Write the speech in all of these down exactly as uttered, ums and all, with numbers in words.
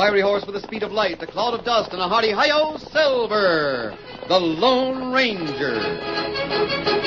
fiery horse with the speed of light, a cloud of dust, and a hearty hi-yo, Silver, the Lone Ranger.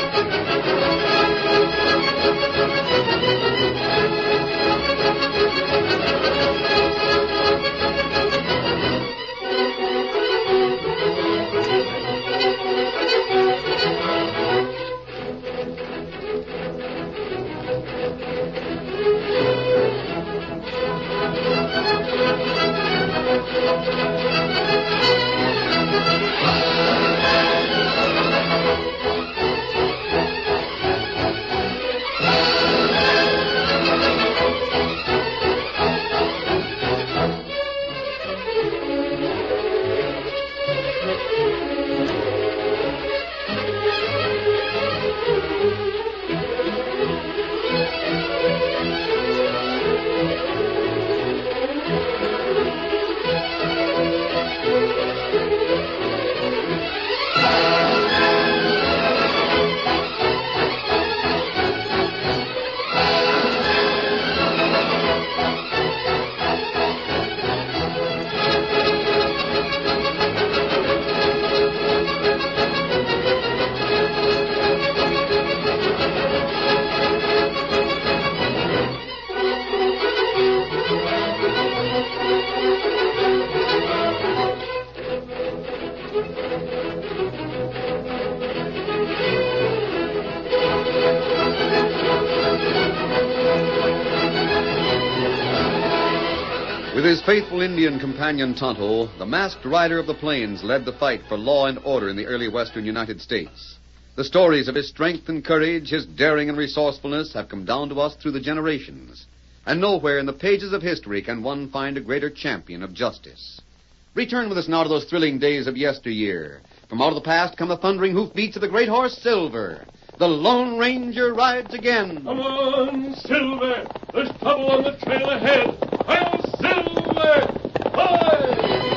With his faithful Indian companion Tonto, the masked rider of the plains led the fight for law and order in the early western United States. The stories of his strength and courage, his daring and resourcefulness have come down to us through the generations. And nowhere in the pages of history can one find a greater champion of justice. Return with us now to those thrilling days of yesteryear. From out of the past come the thundering hoofbeats of the great horse Silver. The Lone Ranger rides again. Come on, Silver. There's trouble on the trail ahead. Hi, Silver! Hi!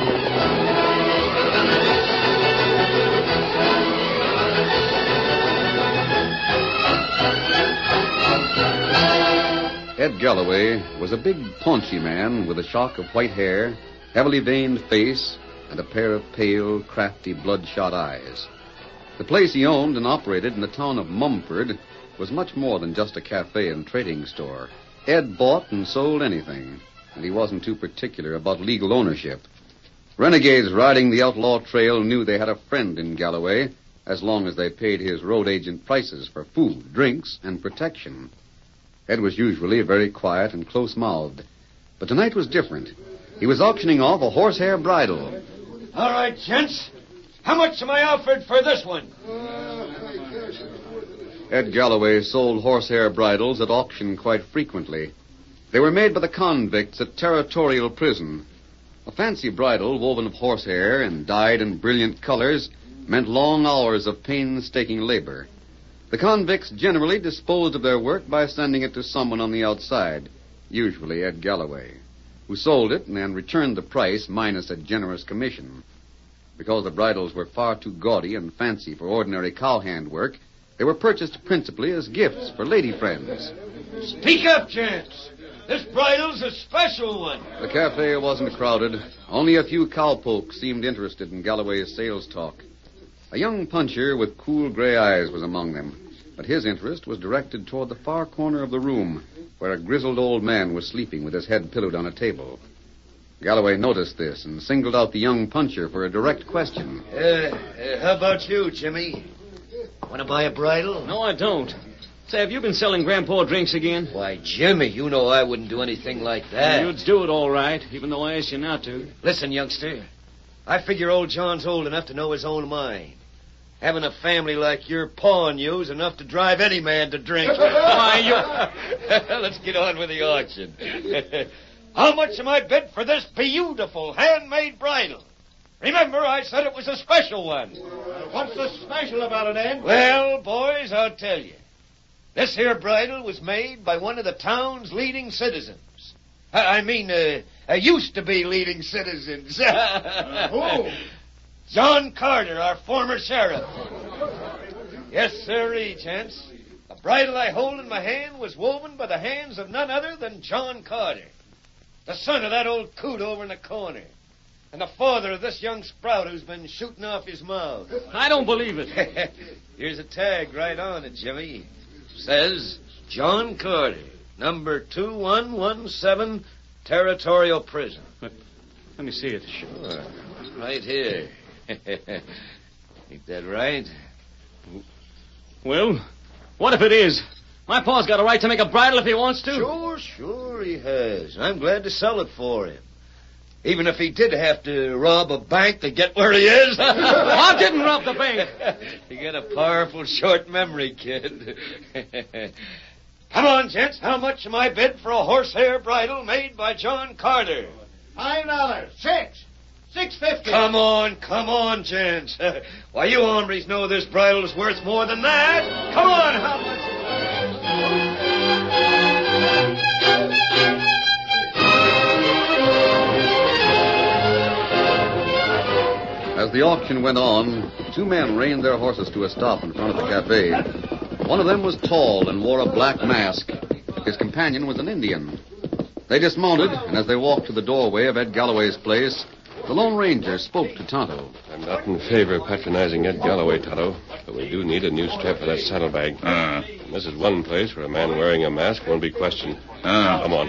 Ed Galloway was a big, paunchy man with a shock of white hair, heavily veined face, and a pair of pale, crafty, bloodshot eyes. The place he owned and operated in the town of Mumford was much more than just a cafe and trading store. Ed bought and sold anything, and he wasn't too particular about legal ownership. Renegades riding the outlaw trail knew they had a friend in Galloway as long as they paid his road agent prices for food, drinks, and protection. Ed was usually very quiet and close-mouthed, but tonight was different. He was auctioning off a horsehair bridle. All right, gents. How much am I offered for this one? Ed Galloway sold horsehair bridles at auction quite frequently. They were made by the convicts at Territorial Prison. A fancy bridle woven of horsehair and dyed in brilliant colors meant long hours of painstaking labor. The convicts generally disposed of their work by sending it to someone on the outside, usually Ed Galloway, who sold it and then returned the price minus a generous commission. Because the bridles were far too gaudy and fancy for ordinary cowhand work, they were purchased principally as gifts for lady friends. Speak up, gents. This bridle's a special one. The cafe wasn't crowded. Only a few cowpokes seemed interested in Galloway's sales talk. A young puncher with cool gray eyes was among them, but his interest was directed toward the far corner of the room, where a grizzled old man was sleeping with his head pillowed on a table. Galloway noticed this and singled out the young puncher for a direct question. Uh, uh, how about you, Jimmy? Want to buy a bridle? No, I don't. Say, have you been selling Grandpa drinks again? Why, Jimmy, you know I wouldn't do anything like that. You'd do it all right, even though I asked you not to. Listen, youngster, I figure old John's old enough to know his own mind. Having a family like your pa and you's enough to drive any man to drink. Why, you... Let's get on with the auction. How much am I bid for this beautiful handmade bridle? Remember, I said it was a special one. What's so special about it, Ed? Well, boys, I'll tell you. This here bridle was made by one of the town's leading citizens. I, I mean, uh, uh, used to be leading citizens. uh, who? John Carter, our former sheriff. Yes, sirree, gents. The bridle I hold in my hand was woven by the hands of none other than John Carter. The son of that old coot over in the corner. And the father of this young sprout who's been shooting off his mouth. I don't believe it. Here's a tag right on it, Jimmy. Says John Carter, number two one one seven, Territorial Prison. Let, let me see it. Sure. Right here. Ain't that right? Well, what if it is? My pa's got a right to make a bridle if he wants to. Sure, sure he has. I'm glad to sell it for him. Even if he did have to rob a bank to get where he is. I didn't rob the bank. You got a powerful short memory, kid. Come on, gents. How much am I bid for a horsehair bridle made by John Carter? Five dollars. Six. Six fifty. Come on, come on, gents. Why, you hombres know this bridle is worth more than that. Come on, how much? As the auction went on, two men reined their horses to a stop in front of the cafe. One of them was tall and wore a black mask. His companion was an Indian. They dismounted, and as they walked to the doorway of Ed Galloway's place, the Lone Ranger spoke to Tonto. I'm not in favor of patronizing Ed Galloway, Tonto, but we do need a new strap for that saddlebag. Uh, And this is one place where a man wearing a mask won't be questioned. uh. Come on.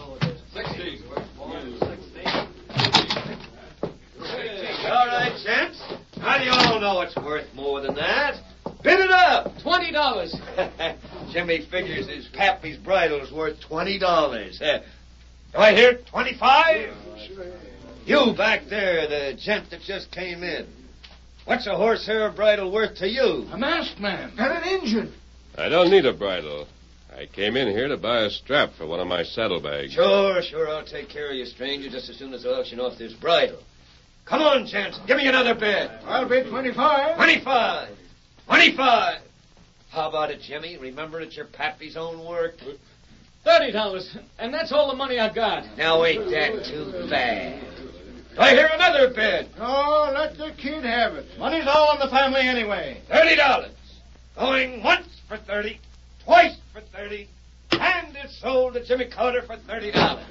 All right, gents. How do you all know it's worth more than that? Bid it up. Twenty dollars. Jimmy figures his pappy's bridle is worth twenty dollars. Uh, do I hear twenty-five? You back there, the gent that just came in. What's a horsehair bridle worth to you? A masked man. And an Injun. I don't need a bridle. I came in here to buy a strap for one of my saddlebags. Sure, sure. I'll take care of you, stranger, just as soon as I auction off this bridle. Come on, gents. Give me another bid. I'll bid twenty-five. Twenty-five. Twenty-five. How about it, Jimmy? Remember it's your pappy's own work. Thirty dollars. And that's all the money I got. Now, ain't that too bad? Do I hear another bid? Oh, let the kid have it. Money's all in the family anyway. Thirty dollars. Going once for thirty, twice for thirty, and it's sold to Jimmy Carter for thirty dollars.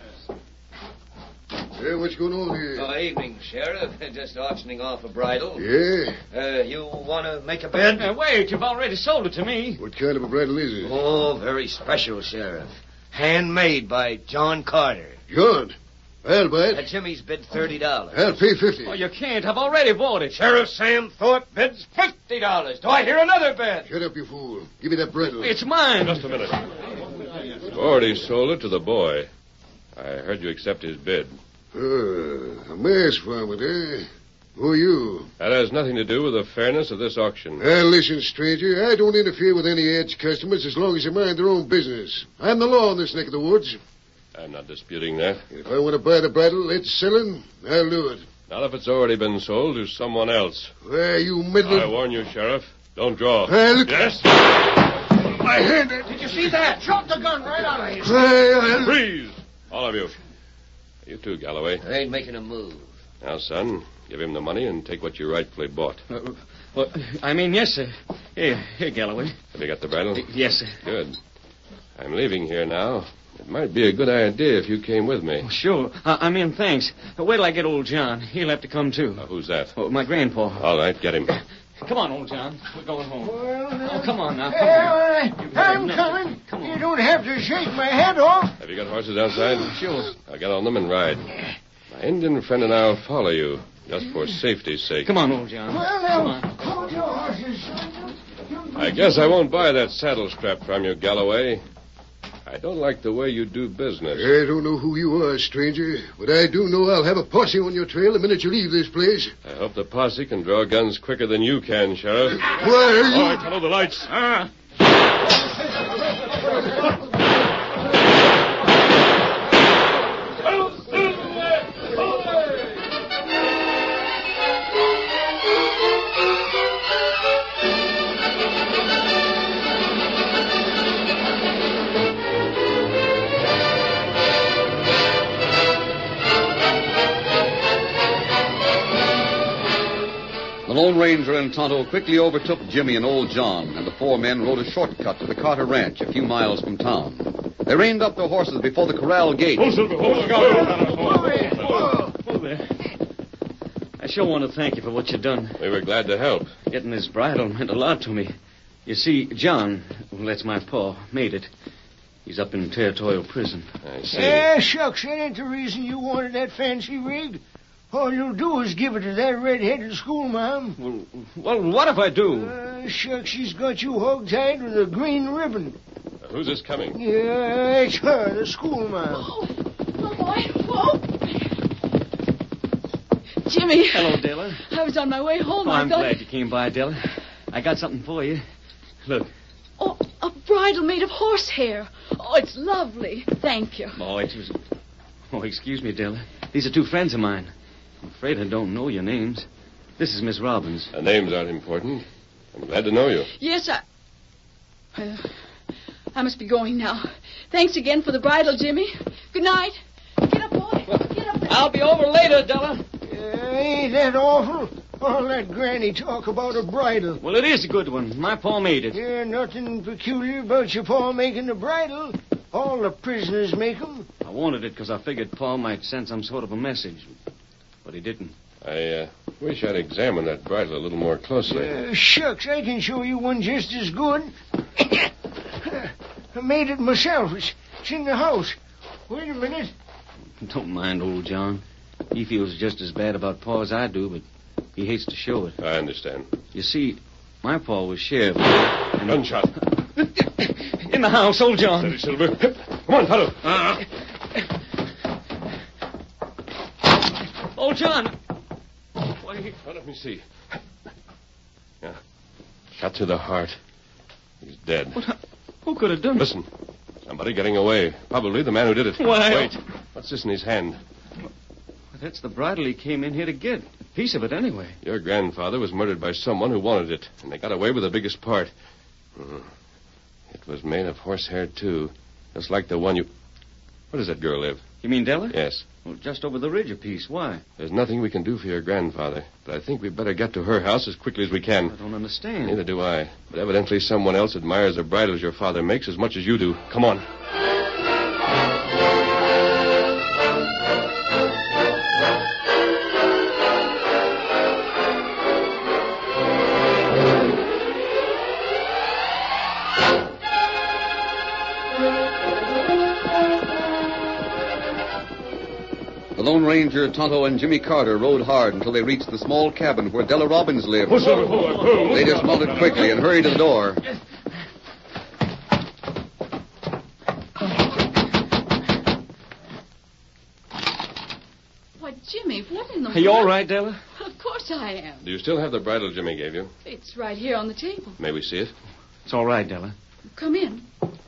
Hey, what's going on here? Oh, evening, Sheriff. Just auctioning off a bridle. Yeah? Uh, you want to make a bid? Uh, wait, you've already sold it to me. What kind of a bridle is it? Oh, very special, Sheriff. Handmade by John Carter. John, I'll buy Uh, it. Jimmy's bid thirty dollars. I'll pay fifty. Oh, you can't. I've already bought it. Sheriff Sam Thorpe bids fifty dollars. Do I hear another bid? Shut up, you fool. Give me that bridle. It's mine. Just a minute. You've already sold it to the boy. I heard you accept his bid. Uh, a mask farmer, eh? Who are you? That has nothing to do with the fairness of this auction. Now, listen, stranger. I don't interfere with any Ed's customers as long as they mind their own business. I'm the law in this neck of the woods. I'm not disputing that. If I want to buy the bridle it's selling, I'll do it. Not if it's already been sold to someone else. Why, you middle... I warn you, Sheriff. Don't draw. Hey, look... Yes? My hand... Did you see that? Drop the gun right out of his. Hey, I'll... Freeze! All of you. You too, Galloway. I ain't making a move. Now, son, give him the money and take what you rightfully bought. Uh, well, I mean, yes, sir. Here, here, Galloway. Have you got the bridle? Yes, sir. Good. I'm leaving here now. It might be a good idea if you came with me. Oh, sure. I, I mean, thanks. Wait till I get old John. He'll have to come, too. Uh, who's that? Oh, my grandpa. All right, get him. Come on, old John. We're going home. Well, Oh, come on now. Come Hey, on. all right. You better I'm not- coming. Come on. You don't have to shake my head off. Have you got horses outside? Sure. I'll get on them and ride. My Indian friend and I'll follow you, just for safety's sake. Come on, old John. Well, Come now, on. hold your horses. I guess I won't buy that saddle strap from you, Galloway. I don't like the way you do business. I don't know who you are, stranger, but I do know I'll have a posse on your trail the minute you leave this place. I hope the posse can draw guns quicker than you can, Sheriff. Why are you... All right, follow the lights. Ah. The Lone Ranger and Tonto quickly overtook Jimmy and old John, and the four men rode a shortcut to the Carter Ranch a few miles from town. They reined up their horses before the corral gate. Oh, Silver, hold Whoa there. I sure want to thank you for what you done. We were glad to help. Getting this bridle meant a lot to me. You see, John, well, that's my pa, made it. He's up in territorial prison. I see. Eh, shucks, that ain't the reason you wanted that fancy rig. All you'll do is give it to that red-headed schoolma'am. Well, well, what if I do? Uh, shucks, she's got you hog-tied with a green ribbon. Uh, who's this coming? Yeah, it's her, the schoolma'am. Oh, oh, boy. Whoa. Jimmy. Hello, Della. I was on my way home. Oh, I I'm thought... glad you came by, Della. I got something for you. Look. Oh, a bridle made of horsehair. Oh, it's lovely. Thank you. Oh, it was... Oh, excuse me, Della. These are two friends of mine. I'm afraid I don't know your names. This is Miss Robbins. The names aren't important. I'm glad to know you. Yes, I... Uh, I must be going now. Thanks again for the bridle, Jimmy. Good night. Get up, boy. Get up there. I'll be over later, Della. Uh, ain't that awful? All that granny talk about a bridle. Well, it is a good one. My pa made it. Yeah, nothing peculiar about your pa making the bridle. All the prisoners make 'em. I wanted it because I figured Pa might send some sort of a message. But he didn't. I uh, wish I'd examine that bridle a little more closely. Uh, shucks, I can show you one just as good. I made it myself. It's, it's in the house. Wait a minute. Don't mind old John. He feels just as bad about Pa as I do, but he hates to show it. I understand. You see, my pa was sheriff. And Gunshot. in the house, old John. Steady, Silver. Come on, Tonto. Uh, old John. Why, Well, let me see. Yeah. Shot to the heart. He's dead. what, who could have done it? Listen. Somebody getting away. Probably the man who did it. Why- Wait. What's this in his hand? That's the bridle he came in here to get. A piece of it, anyway. Your grandfather was murdered by someone who wanted it, and they got away with the biggest part. Hmm. It was made of horsehair, too. Just like the one you... Where does that girl live? You mean Della? Yes. Well, just over the ridge a piece. Why? There's nothing we can do for your grandfather, but I think we'd better get to her house as quickly as we I can. don't understand. Neither do I. But evidently someone else admires the bridles your father makes as much as you do. Come on. The Lone Ranger, Tonto, and Jimmy Carter rode hard until they reached the small cabin where Della Robbins lived. Oh, Silver, hold on. Hold on. They dismounted quickly and hurried to the door. Why, Jimmy, what in the Are you world? all right, Della? Of course I am. Do you still have the bridle Jimmy gave you? It's right here on the table. May we see it? It's all right, Della. Come in.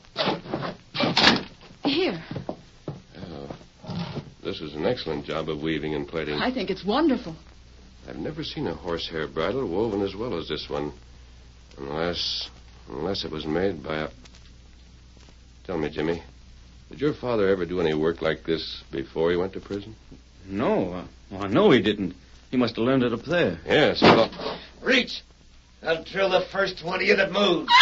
Here. Oh. This is an excellent job of weaving and plaiting. I think it's wonderful. I've never seen a horsehair bridle woven as well as this one. Unless... Unless it was made by a... Tell me, Jimmy. Did your father ever do any work like this before he went to prison? No. Uh, well, I know he didn't. He must have learned it up there. Yes. Well, Reach. I'll drill the first one of you that moves.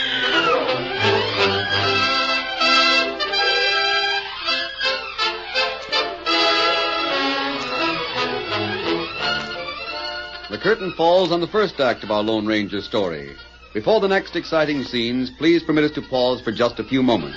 The curtain falls on the first act of our Lone Ranger story. Before the next exciting scenes, please permit us to pause for just a few moments.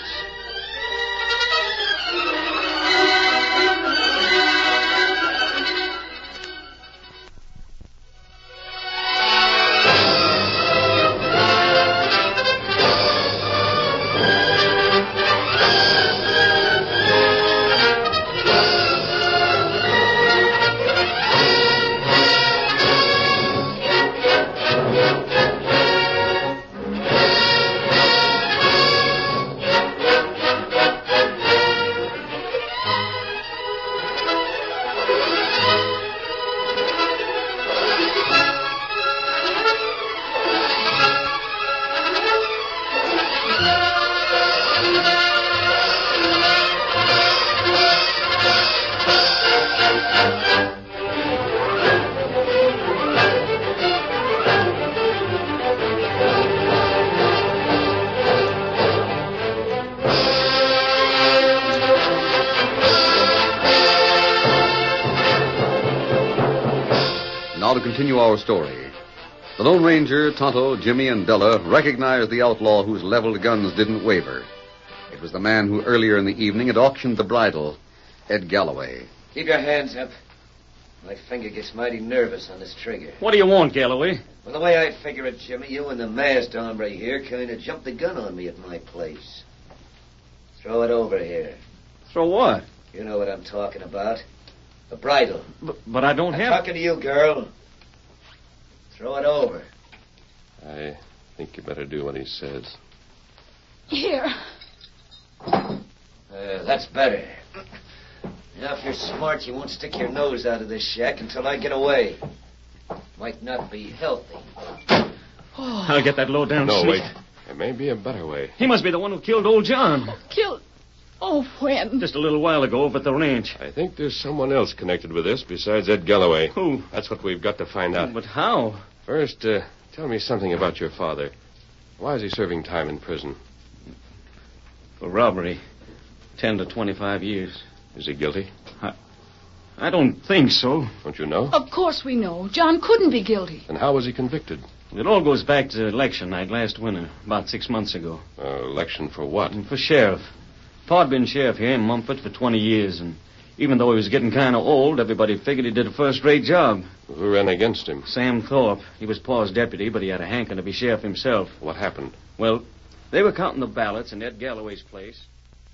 continue our story. The Lone Ranger, Tonto, Jimmy, and Della recognized the outlaw whose leveled guns didn't waver. It was the man who earlier in the evening had auctioned the bridle, Ed Galloway. Keep your hands up. My finger gets mighty nervous on this trigger. What do you want, Galloway? Well, the way I figure it, Jimmy, you and the masked hombre here kind of jumped the gun on me at my place. Throw it over here. Throw what? You know what I'm talking about. The bridle. But, but I don't I'm have... talking to you, girl. Throw it over. I think you better do what he says. Here. Uh, that's better. Now, if you're smart, you won't stick your nose out of this shack until I get away. Might not be healthy. Oh. I'll get that low down No, sneak. wait. There may be a better way. He must be the one who killed old John. Killed? Oh, when? Just a little while ago over at the ranch. I think there's someone else connected with this besides Ed Galloway. Who? That's what we've got to find out. But how? First, uh, tell me something about your father. Why is he serving time in prison? For robbery. Ten to twenty-five years. Is he guilty? I, I don't think so. Don't you know? Of course we know. John couldn't be guilty. And how was he convicted? It all goes back to election night last winter, about six months ago. Uh, election for what? For sheriff. Pa'd been sheriff here in Mumford for twenty years, and even though he was getting kind of old, everybody figured he did a first-rate job. Who ran against him? Sam Thorpe. He was Pa's deputy, but he had a hankering to be sheriff himself. What happened? Well, they were counting the ballots in Ed Galloway's place.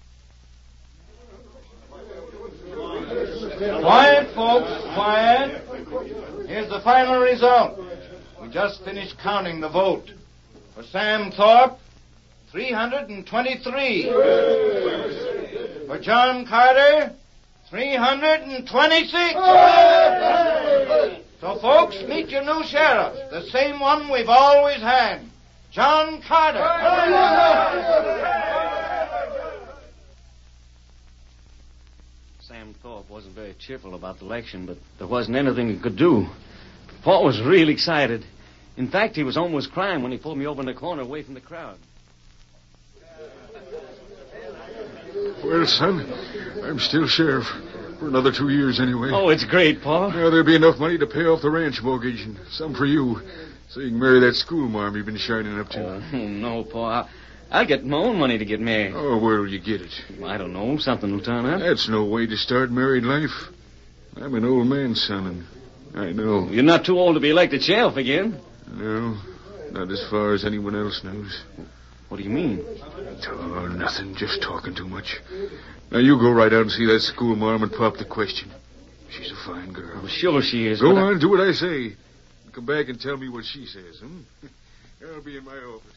Quiet, folks, quiet. Here's the final result. We just finished counting the vote. For Sam Thorpe, three hundred twenty-three. For John Carter, three hundred twenty-six. So, folks, meet your new sheriff, the same one we've always had, John Carter. Sam Thorpe wasn't very cheerful about the election, but there wasn't anything he could do. Paul was real excited. In fact, he was almost crying when he pulled me over in the corner away from the crowd. Well, son, I'm still sheriff. For another two years, anyway. Oh, it's great, Paul. Now, there'll be enough money to pay off the ranch mortgage, and some for you, so you can marry that schoolmarm you've been shining up to. Oh, no, Paul. I'll, I'll get my own money to get married. Oh, where'll you get it? I don't know. Something will turn up. That's no way to start married life. I'm an old man, son, and I know. You're not too old to be elected sheriff again. No, not as far as anyone else knows. What do you mean? Oh, nothing. Just talking too much. Now, you go right out and see that schoolmarm and pop the question. She's a fine girl. Well, sure she is. Go but on, I... do what I say. Come back and tell me what she says, hmm? I'll be in my office.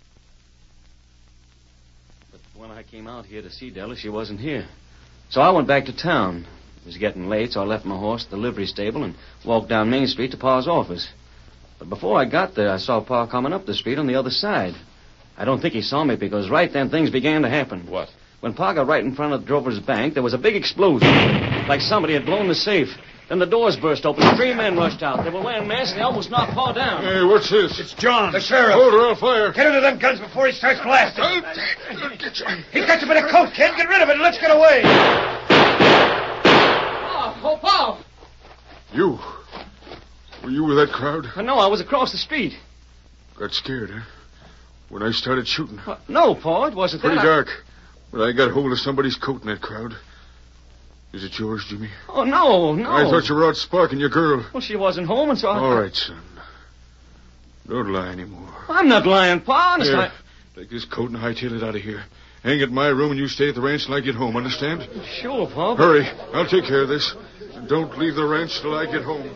But when I came out here to see Della, she wasn't here. So I went back to town. It was getting late, so I left my horse at the livery stable and walked down Main Street to Pa's office. But before I got there, I saw Pa coming up the street on the other side. I don't think he saw me because right then things began to happen. What? When Pa got right in front of Drover's bank, there was a big explosion. Like somebody had blown the safe. Then the doors burst open. Three men rushed out. They were wearing masks and they almost knocked Pa down. Hey, what's this? It's John. The sheriff. Hold her, I'll fire. Get into them guns before he starts blasting. He's got you by the coat, kid. Get rid of it and let's get away. Oh, oh, Pa. You? Were you with that crowd? Uh, no, I was across the street. Got scared, huh? When I started shooting. Uh, no, Pa, it wasn't Pretty that. dark. But I got hold of somebody's coat in that crowd. Is it yours, Jimmy? Oh, no, no. I thought you were out sparking your girl. Well, she wasn't home, and so I... All right, son. Don't lie anymore. I'm not lying, Pa. Honest, Here, I... take this coat and hightail it out of here. Hang it in my room and you stay at the ranch till I get home, understand? Sure, Pa. But... Hurry. I'll take care of this. And don't leave the ranch till I get home.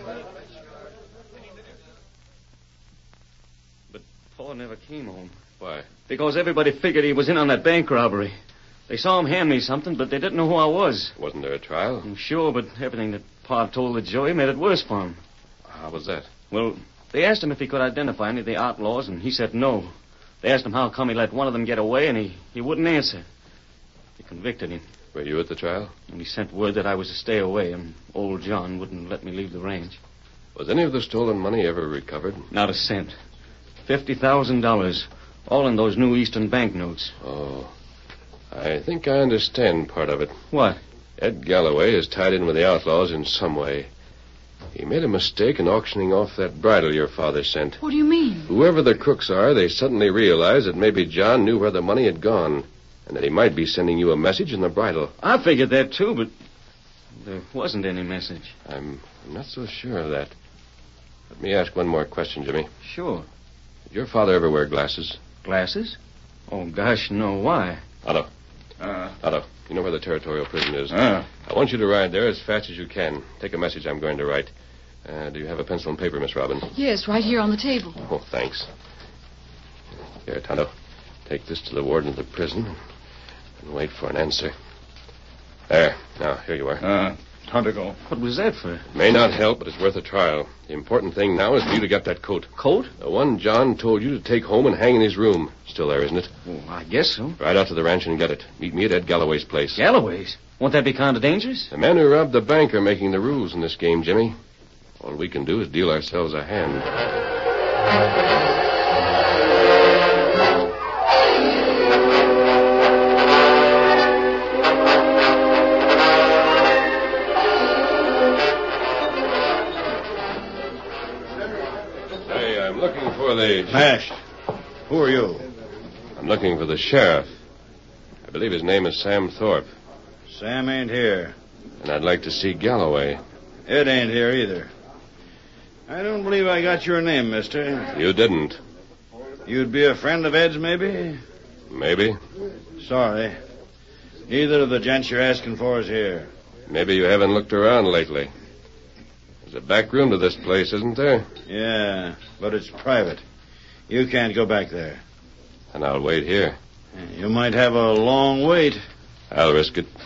But Pa never came home. Why? Because everybody figured he was in on that bank robbery. They saw him hand me something, but they didn't know who I was. Wasn't there a trial? I'm sure, but everything that Pa told the jury made it worse for him. How was that? Well, they asked him if he could identify any of the outlaws, and he said no. They asked him how come he let one of them get away, and he, he wouldn't answer. They convicted him, Were you at the trial? and he sent word that I was to stay away, and old John wouldn't let me leave the ranch. Was any of the stolen money ever recovered? Not a cent. Fifty thousand dollars, all in those new Eastern banknotes. Oh. I think I understand part of it. What? Ed Galloway is tied in with the outlaws in some way. He made a mistake in auctioning off that bridle your father sent. What do you mean? Whoever the crooks are, they suddenly realized that maybe John knew where the money had gone, and that he might be sending you a message in the bridle. I figured that, too, but there wasn't any message. I'm, I'm not so sure of that. Let me ask one more question, Jimmy. Sure. Did your father ever wear glasses? Glasses? Oh, gosh, no. Why? Otto. Uh, Otto, you know where the territorial prison is. uh. I want you to ride there as fast as you can. Take a message I'm going to write. Uh, do you have a pencil and paper, Miss Robin? Yes, right here on the table. Oh, thanks. Here, Tonto. Take this to the warden of the prison and wait for an answer. There. Now, here you are. Uh, Tonto go. What was that for? It may not help, but it's worth a trial. The important thing now is for you to get that coat. Coat? The one John told you to take home and hang in his room. Still there, isn't it? Oh, I guess so. Ride out to the ranch and get it. Meet me at Ed Galloway's place. Galloway's? Won't that be kind of dangerous? The men who robbed the bank are making the rules in this game, Jimmy. All we can do is deal ourselves a hand. Hey, I'm looking for the... Smashed. Who are you? I'm looking for the sheriff. I believe his name is Sam Thorpe. Sam ain't here. And I'd like to see Galloway. Ed ain't here either. I don't believe I got your name, mister. You didn't. You'd be a friend of Ed's, maybe? Maybe. Sorry. Neither of the gents you're asking for is here. Maybe you haven't looked around lately. There's a back room to this place, isn't there? Yeah, but it's private. You can't go back there. And I'll wait here. You might have a long wait. I'll risk it.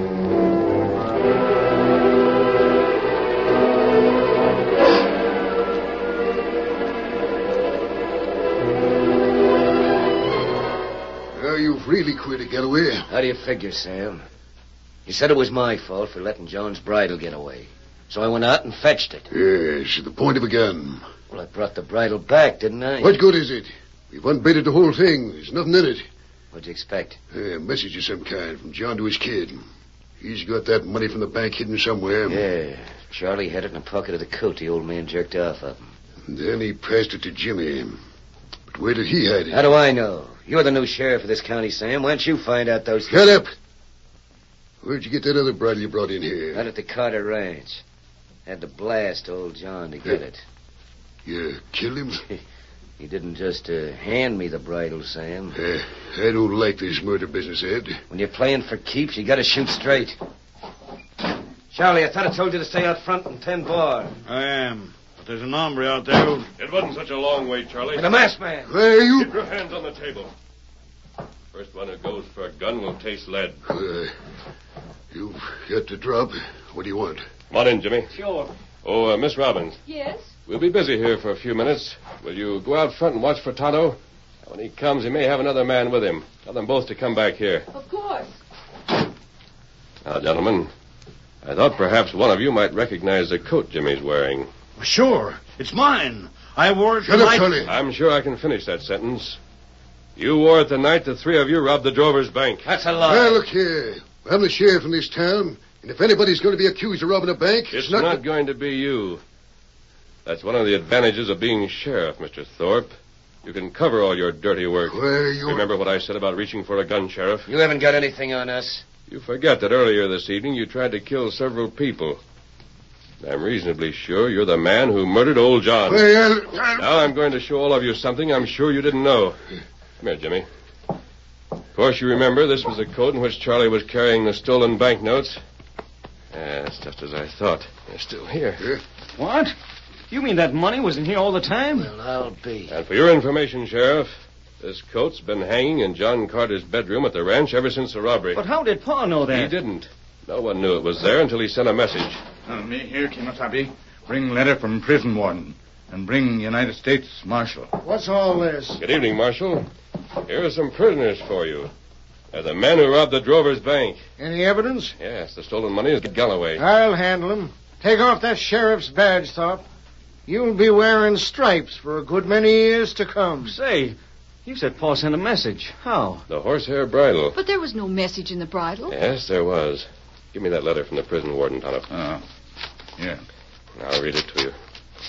Well, you've really quit it, Galloway. How do you figure, Sam? You said it was my fault for letting John's bridle get away. So I went out and fetched it. Yes, to the point of a gun. Well, I brought the bridle back, didn't I? What good is it? We've unbaited the whole thing. There's nothing in it. What'd you expect? A message of some kind from John to his kid. He's got that money from the bank hidden somewhere. Yeah. Charlie had it in the pocket of the coat the old man jerked off of him. And then he passed it to Jimmy. But where did he hide it? How do I know? You're the new sheriff of this county, Sam. Why don't you find out those Shut things? up! Where'd you get that other bridle you brought in here? Out at the Carter Ranch. Had to blast old John to get it. You killed him? He didn't just uh, hand me the bridle, Sam. Uh, I don't like this murder business, Ed. When you're playing for keeps, you gotta shoot straight. Charlie, I thought I told you to stay out front and tend bar. I am. But there's an hombre out there who... It wasn't such a long wait, Charlie. And a masked man. Where are you? Keep your hands on the table. First one who goes for a gun will taste lead. Uh, you've got the drop. What do you want? Come on in, Jimmy. Sure. Oh, uh, Miss Robbins. Yes? We'll be busy here for a few minutes. Will you go out front and watch for Tonto? When he comes, he may have another man with him. Tell them both to come back here. Of course. Now, gentlemen, I thought perhaps one of you might recognize the coat Jimmy's wearing. Sure. It's mine. I wore it Shut the up, night... Charlie. I'm sure I can finish that sentence. You wore it the night the three of you robbed the Drover's bank. That's a lie. Well, look here. I'm the sheriff in this town, and if anybody's going to be accused of robbing a bank, It's it's not... not going to be you. That's one of the advantages of being sheriff, Mister Thorpe. You can cover all your dirty work. Well, you... Remember what I said about reaching for a gun, Sheriff? You haven't got anything on us. You forget that earlier this evening you tried to kill several people. I'm reasonably sure you're the man who murdered old John. Well, I'll... Now I'm going to show all of you something I'm sure you didn't know. Come here, Jimmy. Of course, you remember this was the coat in which Charlie was carrying the stolen banknotes. Yes, just as I thought. They're still here. Yeah. What? You mean that money was in here all the time? Well, I'll be. And for your information, Sheriff, this coat's been hanging in John Carter's bedroom at the ranch ever since the robbery. But how did Pa know that? He didn't. No one knew it was there until he sent a message. Uh, me here, Kimasabi. Bring letter from prison warden. And bring United States Marshal. What's all this? Good evening, Marshal. Here are some prisoners for you. They're the men who robbed the Drover's bank. Any evidence? Yes, the stolen money is Galloway. I'll handle him. Take off that sheriff's badge, Thorpe. You'll be wearing stripes for a good many years to come. Say, you said Pa sent a message. How? The horsehair bridle. But there was no message in the bridle. Yes, there was. Give me that letter from the prison warden, Tonto. Uh, yeah. I'll read it to you.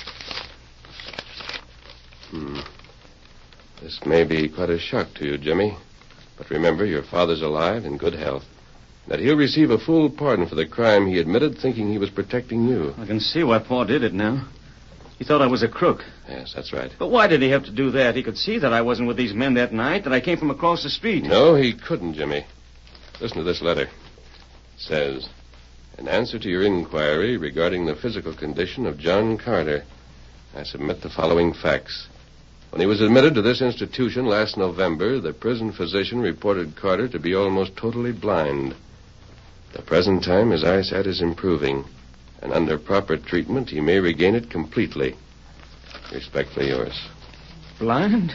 Hmm. This may be quite a shock to you, Jimmy. But remember, your father's alive, in good health. That he'll receive a full pardon for the crime he admitted, thinking he was protecting you. I can see why Paul did it now. He thought I was a crook. Yes, that's right. But why did he have to do that? He could see that I wasn't with these men that night, that I came from across the street. No, he couldn't, Jimmy. Listen to this letter. It says, in answer to your inquiry regarding the physical condition of John Carter, I submit the following facts. When he was admitted to this institution last November, the prison physician reported Carter to be almost totally blind. At the present time, his eyesight is improving, and under proper treatment, he may regain it completely. Respectfully yours. Blind?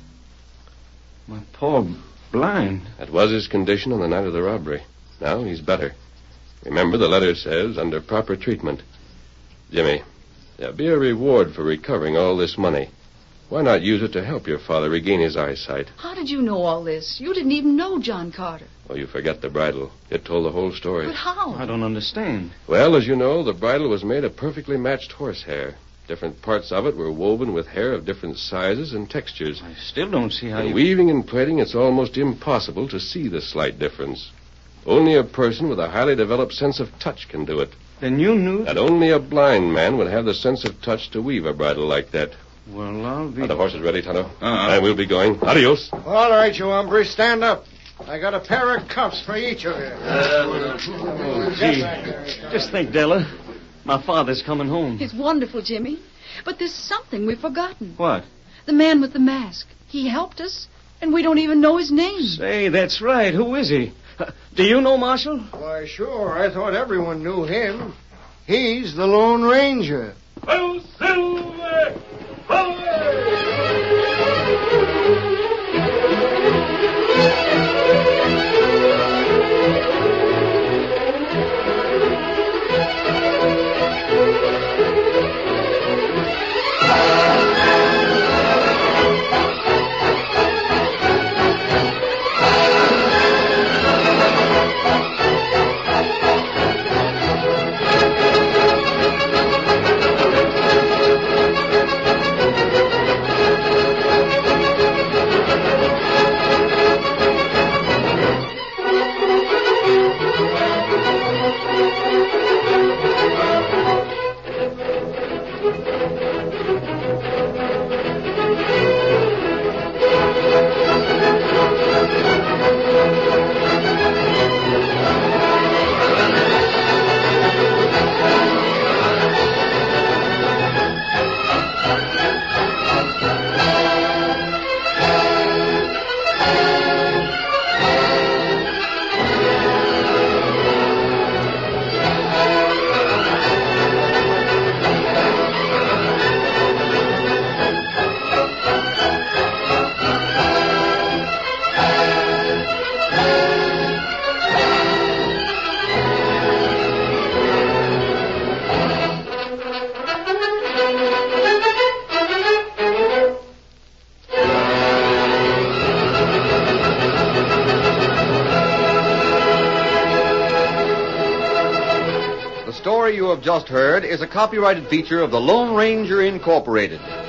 My Paul, blind? That was his condition on the night of the robbery. Now he's better. Remember, the letter says, under proper treatment. Jimmy, there'll be a reward for recovering all this money. Why not use it to help your father regain his eyesight? How did you know all this? You didn't even know John Carter. Oh, you forget the bridle. It told the whole story. But how? I don't understand. Well, as you know, the bridle was made of perfectly matched horsehair. Different parts of it were woven with hair of different sizes and textures. I still don't see how In you... weaving and plaiting, it's almost impossible to see the slight difference. Only a person with a highly developed sense of touch can do it. Then you knew... And only a blind man would have the sense of touch to weave a bridle like that. Well, I'll be... Are the horses ready, Tonto? Uh-huh. And we'll be going. Adios. All right, you hombres, stand up. I got a pair of cuffs for each of you. Oh, gee. Just think, Della. My father's coming home. It's wonderful, Jimmy. But there's something we've forgotten. What? The man with the mask. He helped us, and we don't even know his name. Say, that's right. Who is he? Uh, do you know, Marshal? Why, sure. I thought everyone knew him. He's the Lone Ranger. Oh, Silver! The story you have just heard is a copyrighted feature of the Lone Ranger Incorporated.